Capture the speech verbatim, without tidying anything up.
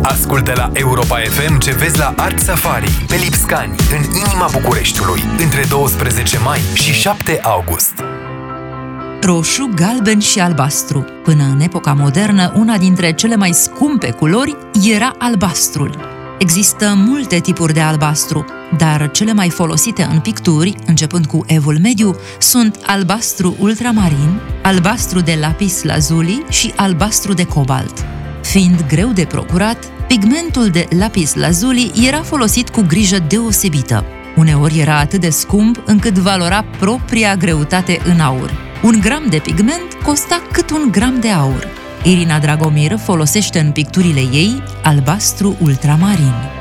Ascultă la Europa F M ce vezi la Art Safari, pe Lipscani, în inima Bucureștiului, între douăsprezece mai și șapte august. Roșu, galben și albastru. Până în epoca modernă, una dintre cele mai scumpe culori era albastrul. Există multe tipuri de albastru, dar cele mai folosite în picturi, începând cu Evul Mediu, sunt albastru ultramarin, albastru de lapis lazuli și albastru de cobalt. Fiind greu de procurat, pigmentul de lapis lazuli era folosit cu grijă deosebită. Uneori era atât de scump încât valora propria greutate în aur. Un gram de pigment costa cât un gram de aur. Irina Dragomir folosește în picturile ei albastru ultramarin.